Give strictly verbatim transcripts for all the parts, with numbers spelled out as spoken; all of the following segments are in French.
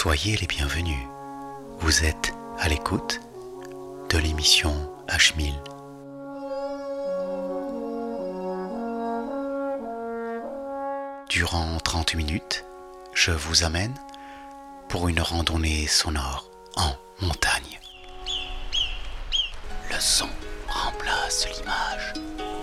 Soyez les bienvenus. Vous êtes à l'écoute de l'émission H mille. Durant trente minutes, je vous amène pour une randonnée sonore en montagne. Le son remplace l'image.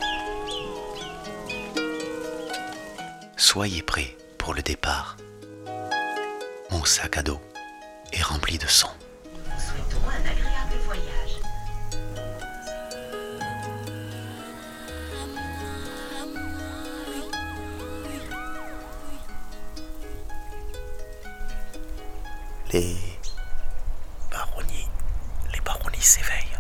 Soyez prêts pour le départ. Mon sac à dos est rempli de sons. Nous souhaitons un agréable voyage. Les baronnies, les baronnies s'éveillent.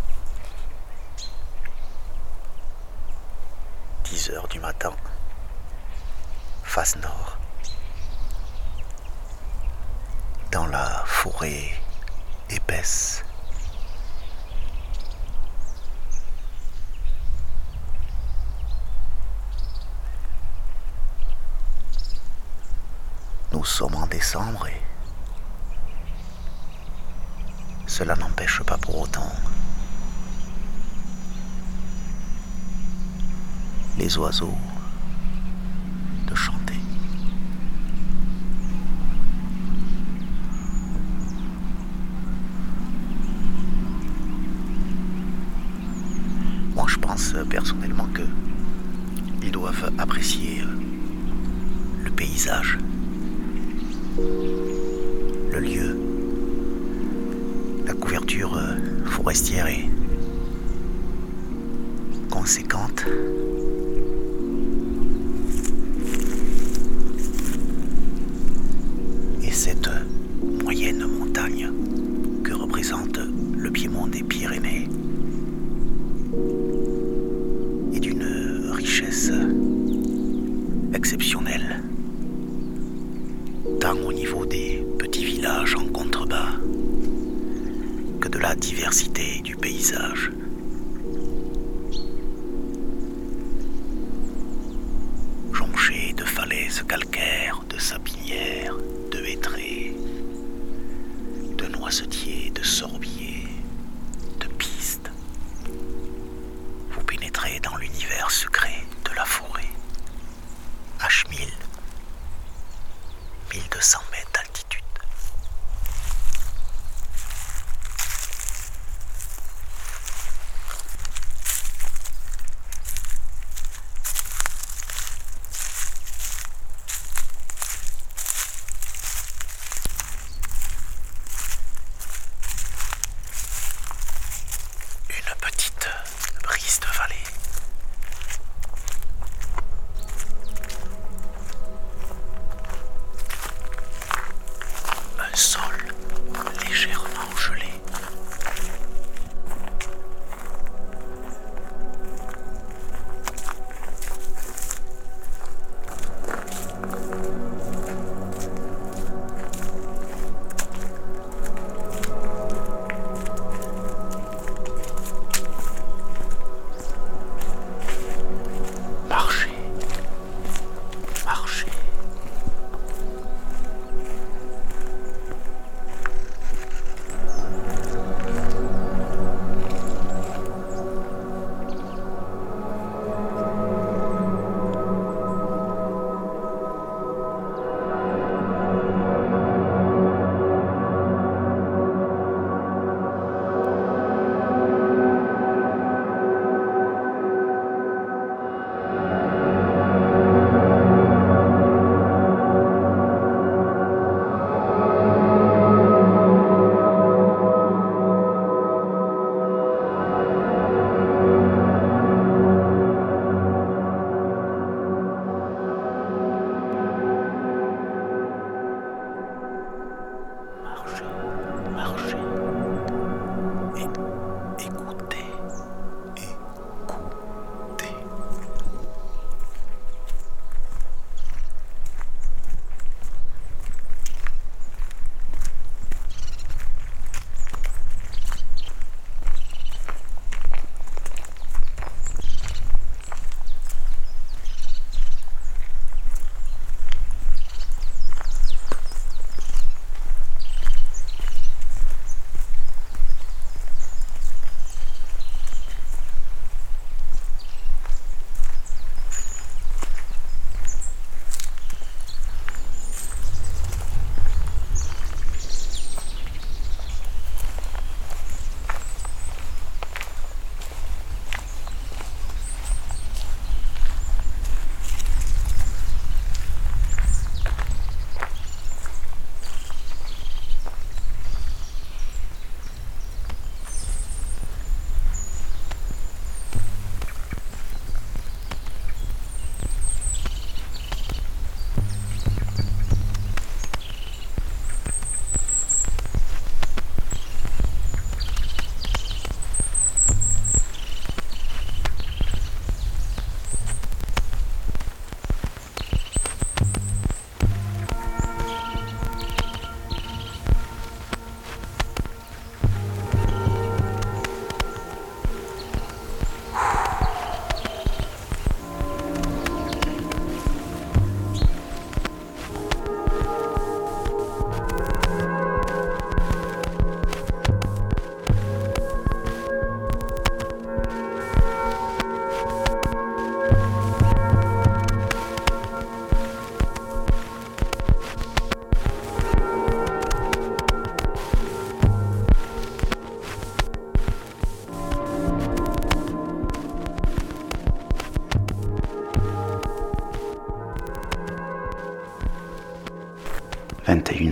dix heures du matin, face nord. Dans la forêt épaisse. Nous sommes en décembre et cela n'empêche pas pour autant les oiseaux de chanter. Moi, je pense personnellement que ils doivent apprécier le paysage, le lieu, la couverture forestière est conséquente. Et cette moyenne montagne que représente le piémont des Pyrénées est d'une richesse exceptionnelle, tant au niveau des petits villages en contrebas que de la diversité du paysage. Jonché de falaises calcaires, de sapinières, de hêtraies, de noisetiers, de sorbiers, de pistes, vous pénétrez dans l'univers secret de la forêt. H mille, mille deux cents mètres d'altitude. Une petite brise de vallée. Un sol légèrement gelé. Marcher, marcher.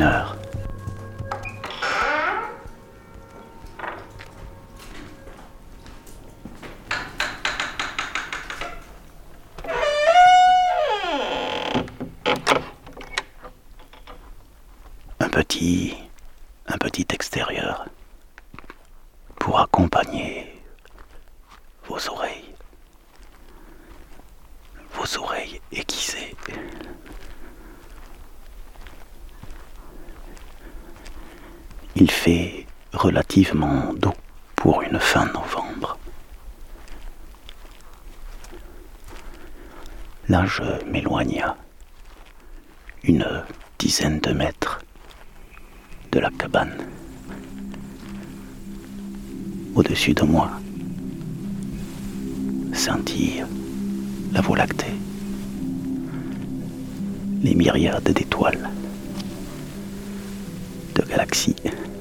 une heure. Un petit, un petit extérieur pour accompagner vos oreilles, vos oreilles aiguisées. Il fait relativement doux pour une fin novembre. Là, je m'éloigne à une dizaine de mètres de la cabane. Au-dessus de moi scintille la Voie lactée, les myriades d'étoiles, de galaxies,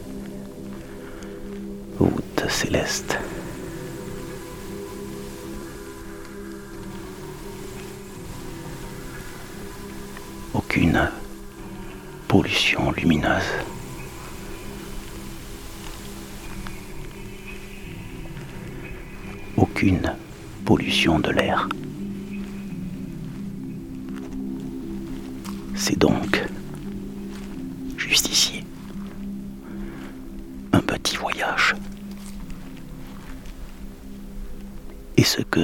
voûtes célestes. Aucune pollution lumineuse. Aucune pollution de l'air. C'est donc, juste ici, un petit voyage. Et ce que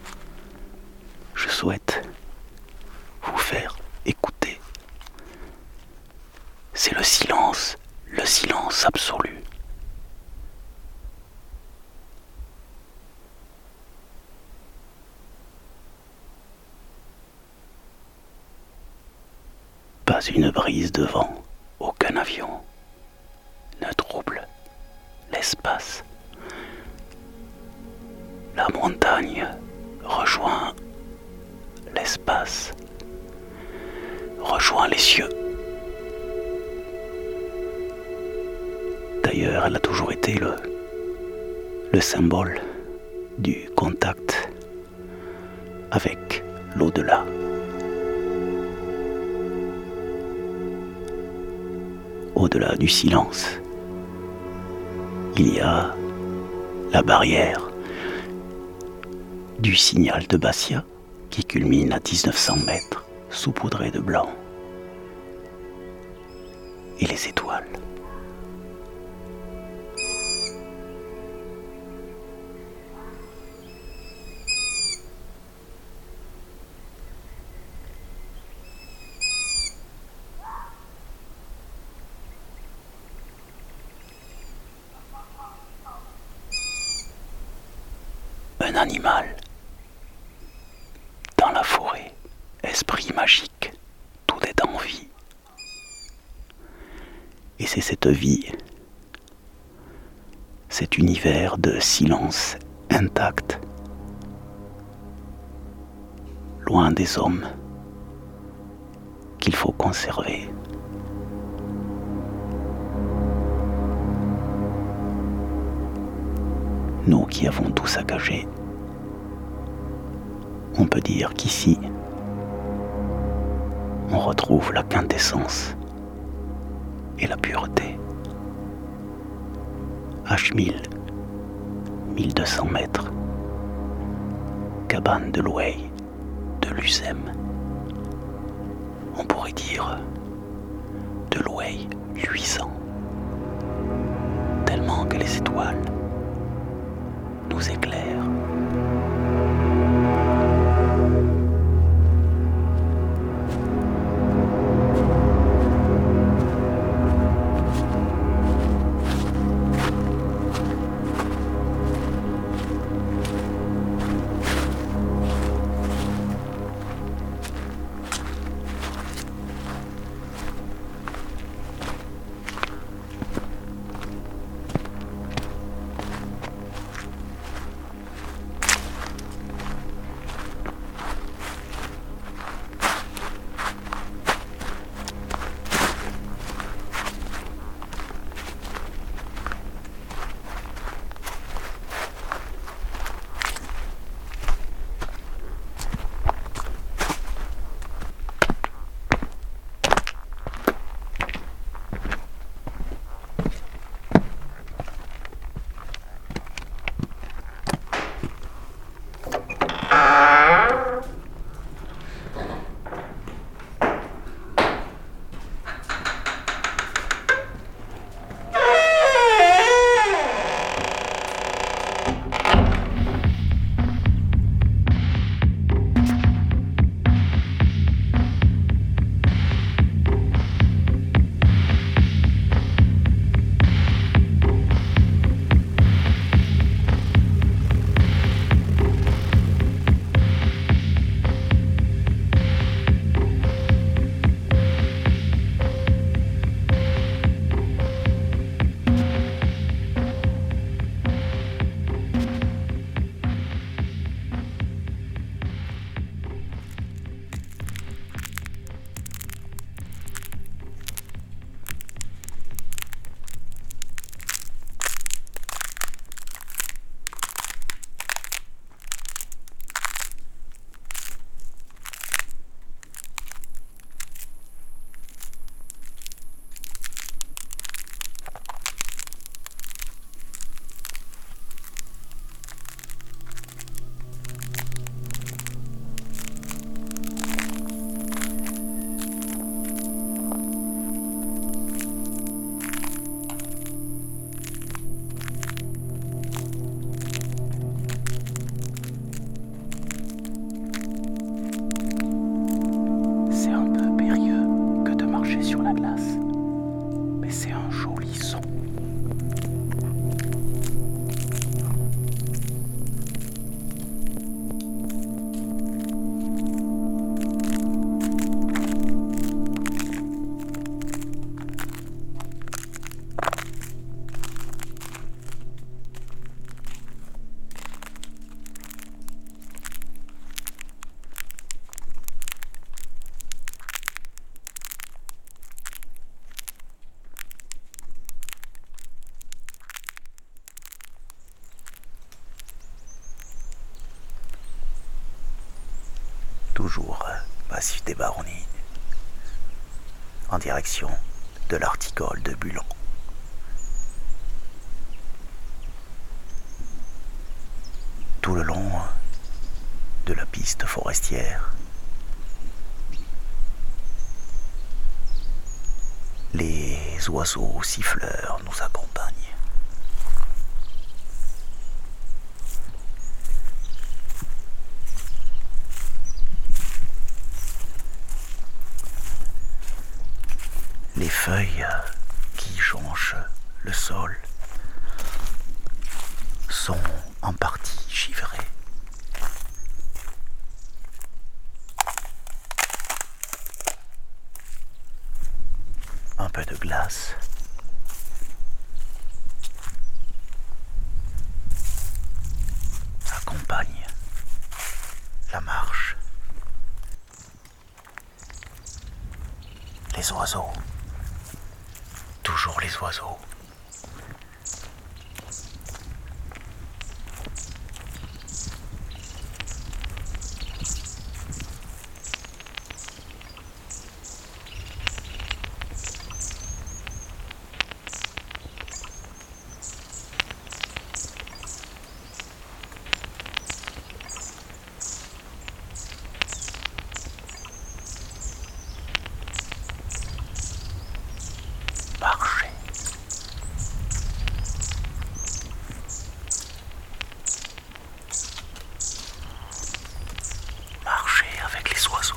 je souhaite vous faire écouter, c'est le silence, le silence absolu. Pas une brise de vent, aucun avion ne trouble l'espace. La montagne rejoint l'espace, rejoint les cieux. D'ailleurs, elle a toujours été le, le symbole du contact avec l'au-delà. Au-delà du silence, il y a la barrière du signal de Bastia qui culmine à dix-neuf cents mètres, saupoudré de blanc, et les étoiles. Un animal dans la forêt, esprit magique, tout est en vie. Et c'est cette vie, cet univers de silence intact, loin des hommes, qu'il faut conserver. Nous qui avons tout saccagé, on peut dire qu'ici, on retrouve la quintessence et la pureté. H mille, mille deux cents mètres, cabane de Loueil, de Luzem. On pourrait dire de Loueil luisant, tellement que les étoiles nous éclairent. mais c'est un joli son. Toujours massif des Baronnies, en direction de l'Articole de Bulan. Tout le long de la piste forestière, les oiseaux siffleurs nous accompagnent. Les feuilles qui jonchent le sol sont en partie givrées. Un peu de glace accompagne la marche. Les oiseaux. Toujours les oiseaux. Marcher. Marcher avec les oiseaux.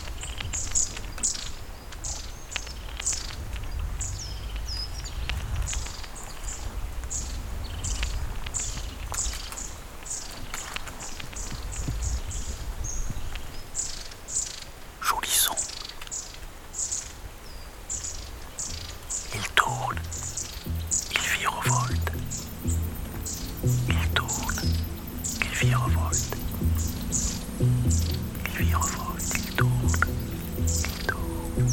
Joli son. Il tourne, il virevolte, il tourne, il virevolte, il virevolte, il tourne, il tourne.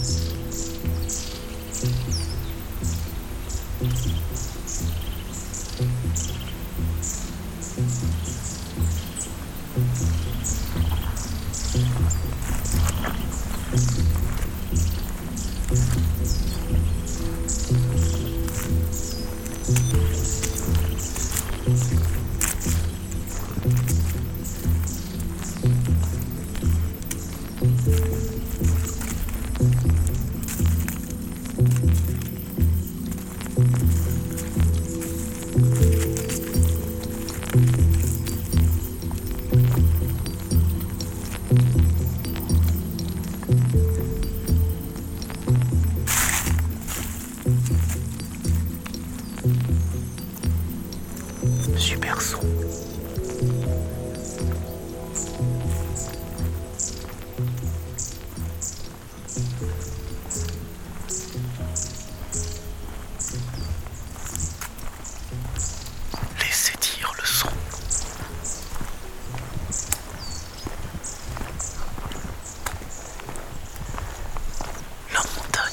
Super son. Laissez dire le son. La montagne.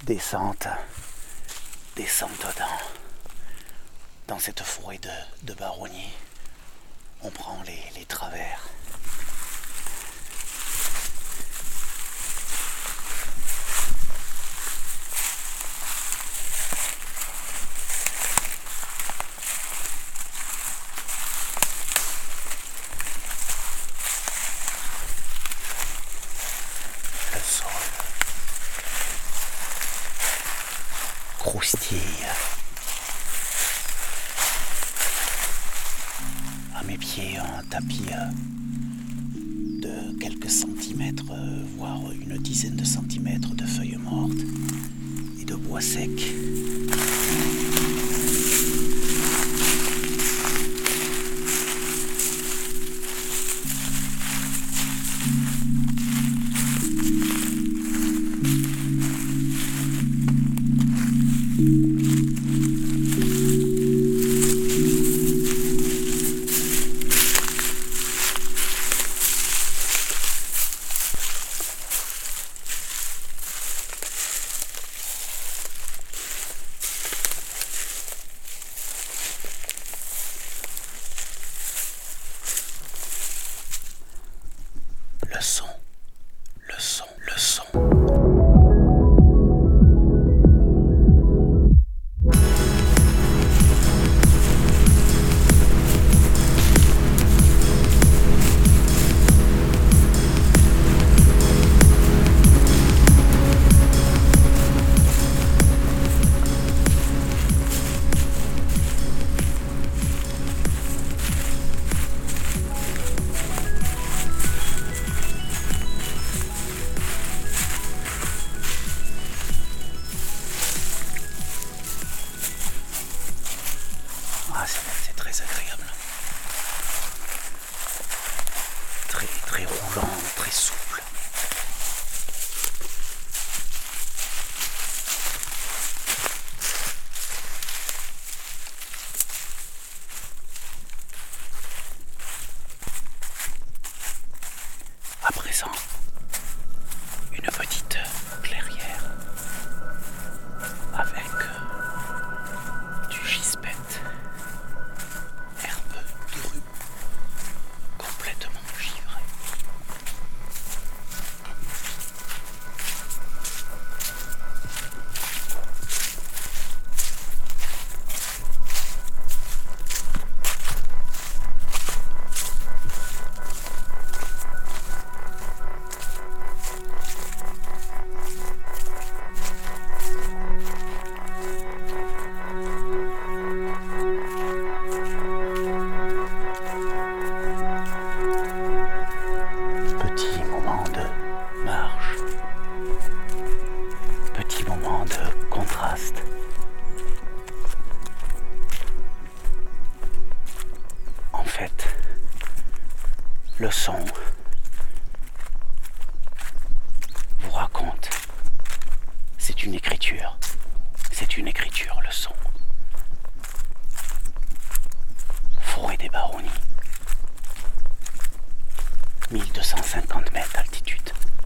Descente, descente dans, dans cette forêt de, de baronniers. On prend les, les travers. Le sol croustille. À mes pieds, un tapis de quelques centimètres, voire une dizaine de centimètres de feuilles mortes et de bois sec. Le son, le son, le son. C'est très agréable, très très roulant, très souple. À présent, une petite clairière avec du gispette. En fait, le son vous raconte, c'est une écriture, c'est une écriture le son. Forêt des Baronnies, mille deux cent cinquante mètres d'altitude.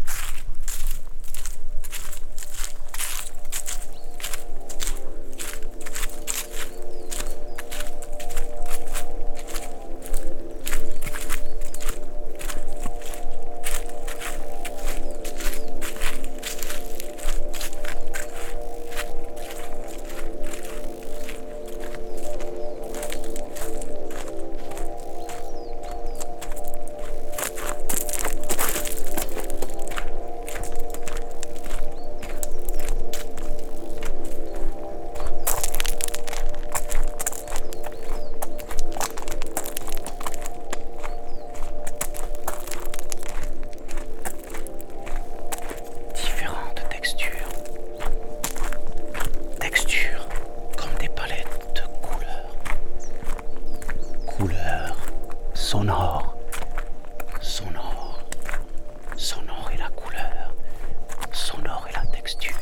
Couleur sonore, sonore, sonore et la couleur, sonore et la texture.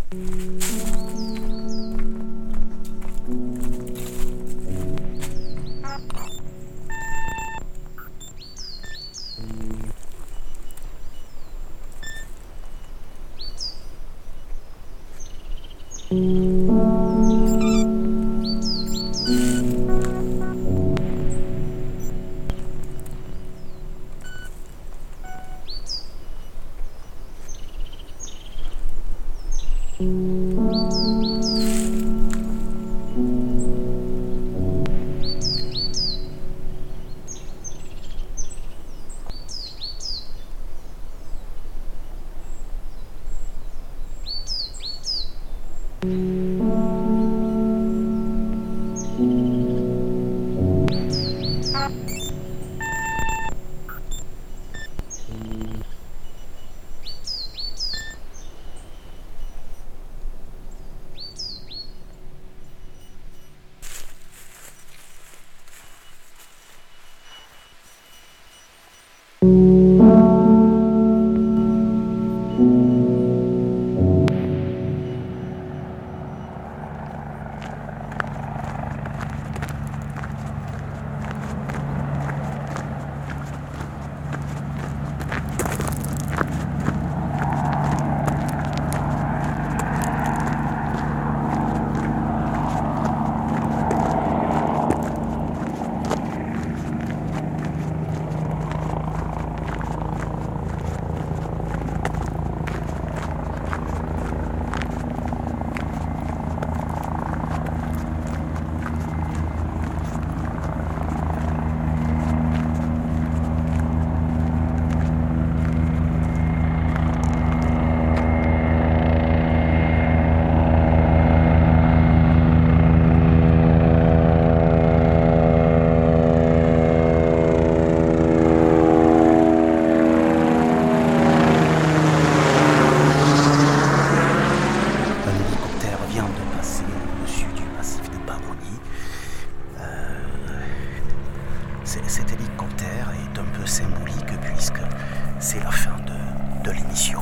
Cet hélicoptère est un peu symbolique puisque c'est la fin de, de l'émission.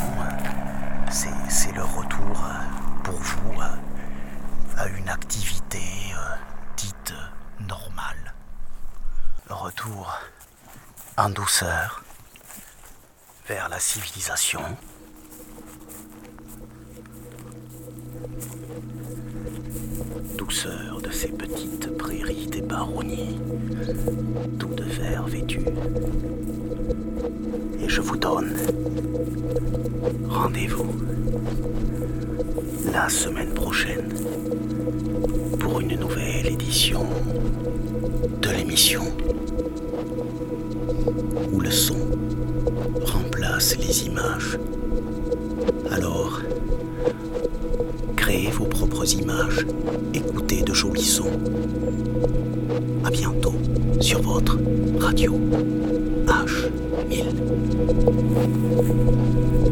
C'est, c'est le retour pour vous à une activité dite normale. Retour en douceur vers la civilisation. Douceur de ces petites prairies des baronnies, tout de vert vêtu. Et je vous donne rendez-vous la semaine prochaine pour une nouvelle édition de l'émission où le son remplace les images. Alors, créez vos propres images, écoutez de jolis sons. À bientôt sur votre radio H mille.